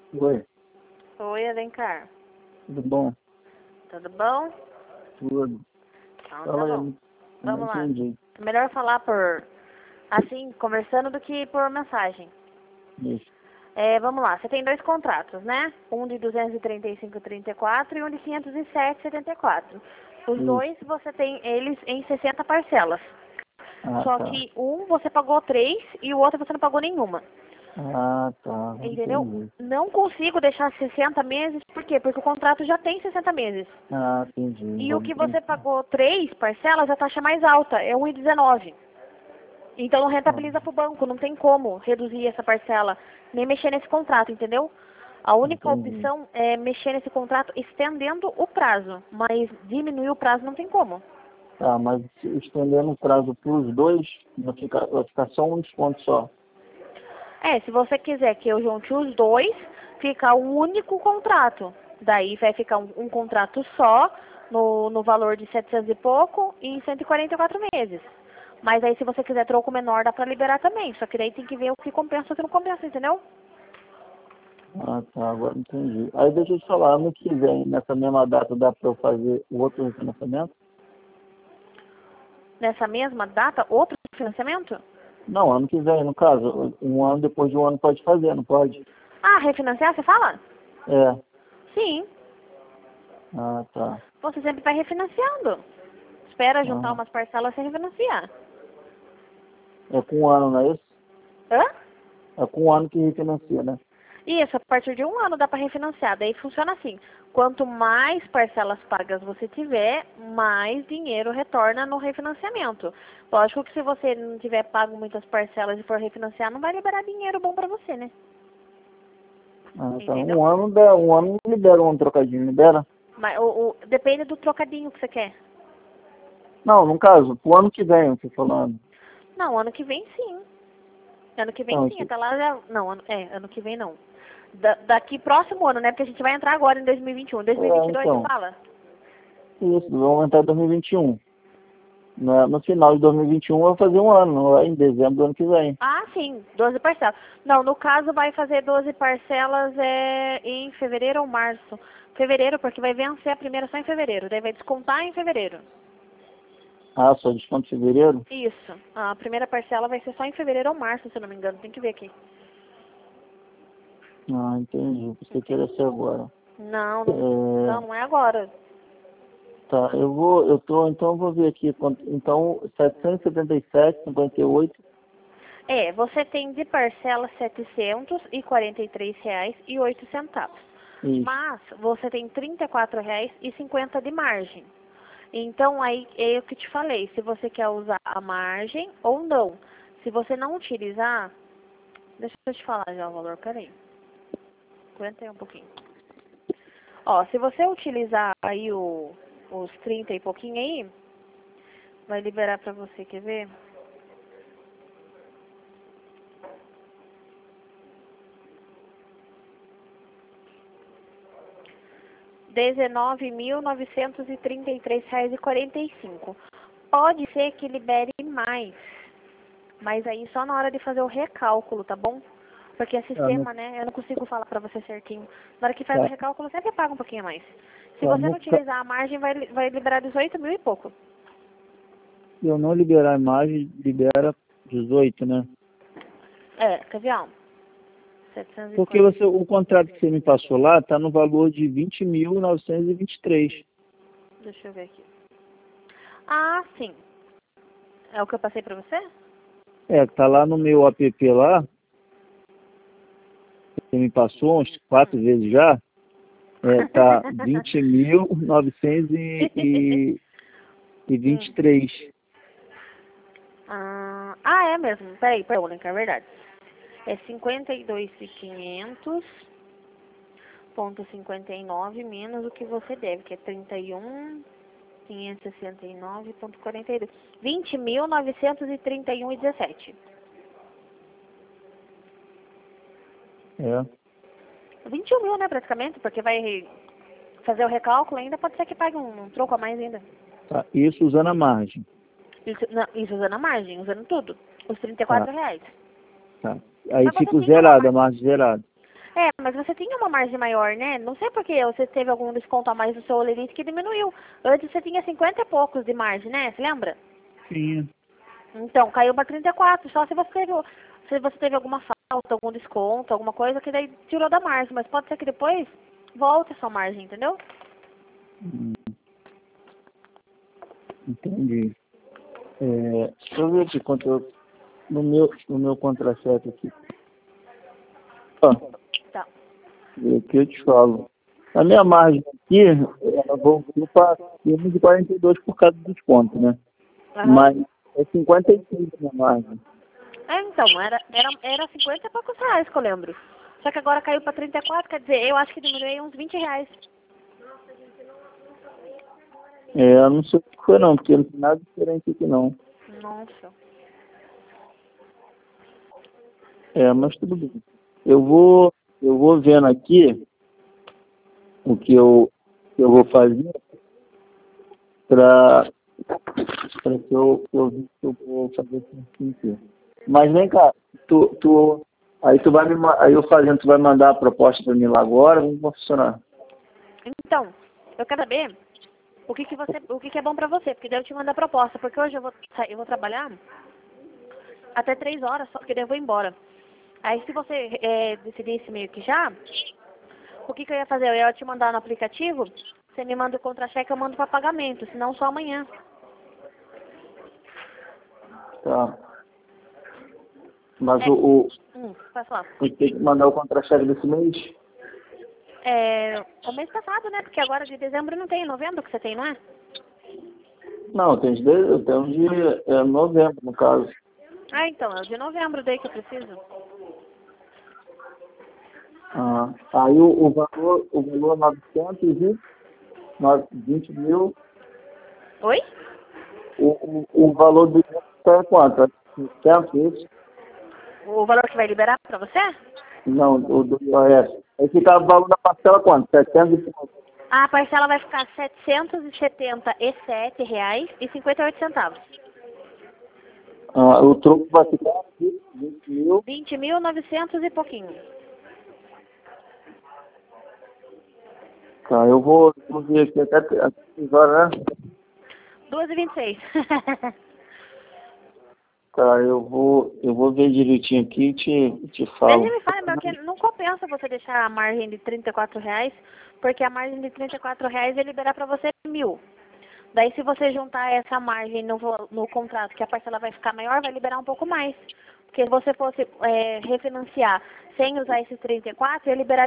Oi, Oi, Alencar. tudo bom? Tudo bom? Tudo. Então tá Fala aí, bom. eu não Vamos lá. entendi. Melhor falar por assim, conversando do que por mensagem. Isso. Vamos lá, você tem dois contratos, né? Um de 235,34 e um de 507,74. Os Isso. dois você tem eles em 60 parcelas. Ah, Só tá. que um você pagou 3 e o outro você não pagou nenhuma. Ah, tá. Entendeu? Entendi. Não consigo deixar 60 meses, por quê? Porque o contrato já tem 60 meses. Ah, entendi. E o Vamos que você brincar. pagou 3 parcelas, a taxa é mais alta, é 1,19. Então não Ah, rentabiliza para o banco, não tem como reduzir essa parcela, nem mexer nesse contrato, entendeu? A única entendi. opção é mexer nesse contrato estendendo o prazo, mas diminuir o prazo não tem como. Tá, mas se estendendo o prazo para os dois, vai ficar só um desconto só. Se você quiser que eu junte os dois, fica um único contrato. Daí vai ficar um contrato só, no valor de 700 e pouco, e em 144 meses. Mas aí se você quiser troco menor, dá pra liberar também. Só que daí tem que ver o que compensa e o que não compensa, entendeu? Ah, tá. Agora entendi. Aí deixa eu te falar, ano que vem, nessa mesma data, dá para eu fazer o outro refinanciamento? Nessa mesma data, outro financiamento? Não, ano que vem, no caso. Um ano depois de um ano pode fazer, não pode? Ah, refinanciar, você fala? É. Sim, Ah, tá. você sempre vai refinanciando. Espera juntar Ah, umas parcelas e refinanciar. é com um ano, não é isso? Hã? É com um ano que refinancia, né? Isso, a partir de um ano dá para refinanciar. Daí funciona assim: quanto mais parcelas pagas você tiver, mais dinheiro retorna no refinanciamento. Lógico que se você não tiver pago muitas parcelas e for refinanciar, não vai liberar dinheiro bom para você, né? Ah, tá. Entendeu? Um ano dá, um ano libera um trocadinho, libera? Mas depende do trocadinho que você quer. Não, no caso, pro ano que vem, eu tô falando. Não, ano que vem sim. Ano que vem Então, sim, até lá já. Não, ano que vem não. Daqui próximo ano, né? Porque a gente vai entrar agora em 2021. 2022, você então, fala? isso, vamos entrar em 2021. No final de 2021 eu vou fazer um ano, lá em dezembro do ano que vem. Ah, sim, 12 parcelas. Não, no caso vai fazer 12 parcelas em fevereiro ou março. Fevereiro, porque vai vencer a primeira só em fevereiro, daí vai descontar em fevereiro. Ah, só desconto em fevereiro? Isso. A primeira parcela vai ser só em fevereiro ou março, se eu não me engano. Tem que ver aqui. Ah, entendi. Pensei que Entende? era ser agora. Não, não, não, É, não é agora. tá, então eu vou ver aqui. Então, 777,58. Você tem de parcela R$ 743,08. Isso. Mas você tem R$ 34,50 de margem. Então, aí é o que te falei, se você quer usar a margem ou não. Se você não utilizar, deixa eu te falar já o valor, peraí. Aguenta aí um pouquinho. Ó, se você utilizar aí os 30 e pouquinho aí, vai liberar pra você, quer ver? R$ 19.933,45. Pode ser que libere mais, mas aí só na hora de fazer o recálculo, tá bom? Porque é Tá, no, sistema, né? Eu não consigo falar pra você certinho. Na hora que faz o tá, recálculo, sempre paga um pouquinho a mais. Se tá, você no, não utilizar a margem, vai liberar 18 mil e pouco. se eu não liberar a imagem, libera 18, né? Quer ver, ó? 740. Porque o contrato que você me passou lá está no valor de 20.923. Deixa eu ver aqui. Ah, sim. É o que eu passei pra você? É, tá lá no meu app lá, você me passou uns 4 vezes já, tá 20.923. Hum. É mesmo. Peraí, é verdade. É 52.500,59 menos o que você deve, que é 31.569,42. 20.931,17. É, 21 mil, né, praticamente, porque vai fazer o recálculo ainda, pode ser que pague um troco a mais ainda. tá, isso usando a margem. Isso, não, isso usando a margem, usando tudo. Os Tá, R$ 34. tá. Aí Mas você fica o tinha uma zerado, a margem. margem zerada. É, mas você tinha uma margem maior, né? Não sei por que você teve algum desconto a mais do seu Olerite que diminuiu. Antes você tinha 50 e poucos de margem, né? Você lembra? Sim. Então, caiu para 34, só se você teve alguma falta, algum desconto, alguma coisa, que daí tirou da margem. Mas pode ser que depois volte a sua margem, entendeu? Hum, entendi. Deixa eu ver aqui quanto no meu contra-cheque aqui. Ó, Tá. o que eu te falo. A minha margem aqui, ela voltou para cima de 42 por causa do desconto, né? Aham. Mas é 55 a minha margem. É, então, era 50 e poucos reais que eu lembro. Só que agora caiu para 34, quer dizer, eu acho que diminuiu uns 20 reais. Eu não sei o que foi não, porque não tem nada diferente aqui não. Nossa. Mas tudo bem. Eu vou vendo aqui o que eu vou fazer para que eu vou fazer assim aqui. Mas vem cá, aí aí eu fazendo, tu vai mandar a proposta para mim lá agora, como vai funcionar? Então, eu quero saber o que é bom pra você, porque daí eu te mando a proposta, porque hoje eu vou trabalhar até 3 horas, só que daí eu vou embora. Aí se você decidisse meio que já, o que eu ia fazer? Eu ia te mandar no aplicativo, você me manda o contra-cheque, eu mando para pagamento, senão só amanhã. Tá. Mas É, pode falar. tem que mandar o contra-cheque desse mês? O mês passado, né? Porque agora de dezembro não tem, novembro que você tem, não é? Não, eu tenho de novembro, no caso. Ah, então, é o de novembro daí que eu preciso. Aí o valor 920 mil, Oi? o valor do é quanto? 600, isso? O valor que vai liberar pra você? Não, o do IOS. Aí fica o valor da parcela quanto? 700 A parcela vai ficar R$ 777,58. o troco vai ficar 20 mil. 20.900 e pouquinho. Tá, eu vou ver aqui até 6 horas, né? 2h26. Tá, eu vou ver direitinho aqui e te Veja falo. e me fale, meu, que não compensa você deixar a margem de R$ 34, porque a margem de R$ 34 é liberar para você 1.000. Daí, se você juntar essa margem no contrato, que a parcela vai ficar maior, vai liberar um pouco mais. Porque se você fosse refinanciar sem usar esses 34, ia liberar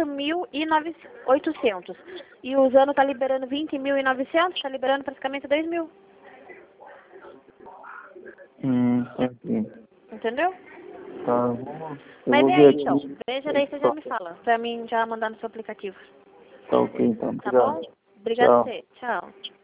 18.800. E usando está liberando 20.900, está liberando praticamente 2.000. Entendi. Entendeu? Tá, eu Mas vou é ver aí, aqui. então. Veja daí, você já me fala. Pra mim já mandar no seu aplicativo. Tá ok, então. Tá Obrigado. bom? Obrigada a Tchau. você. Tchau.